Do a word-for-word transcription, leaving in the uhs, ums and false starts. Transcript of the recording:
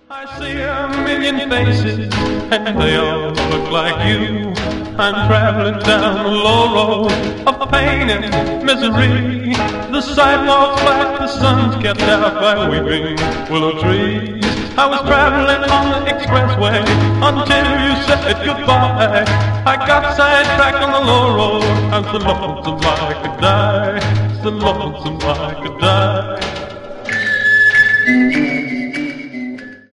I see a million faces, and they all look like you. I'm traveling down the low road of pain and misery. The sidewalks black, the sun's kept out by weeping willow trees. I was traveling on the expressway until you said goodbye. I got sidetracked on the low road. I'm so lonesome I could die, so lonesome I could die.